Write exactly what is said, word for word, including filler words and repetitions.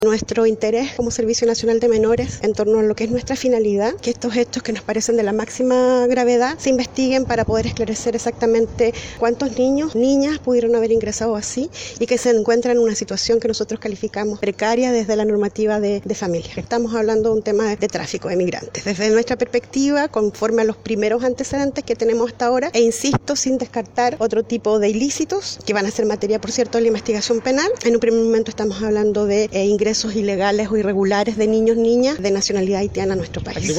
Nuestro interés como Servicio Nacional de Menores en torno a lo que es nuestra finalidad, que estos hechos que nos parecen de la máxima gravedad se investiguen para poder esclarecer exactamente cuántos niños, niñas pudieron haber ingresado así y que se encuentran en una situación que nosotros calificamos precaria desde la normativa de, de familia. Estamos hablando de un tema de, de tráfico de migrantes. Desde nuestra perspectiva, conforme a los primeros antecedentes que tenemos hasta ahora, e insisto, sin descartar otro tipo de ilícitos que van a ser materia, por cierto, de la investigación penal. En un primer momento estamos hablando de eh, ingresos ilegales o irregulares de niños, niñas de nacionalidad haitiana a nuestro país.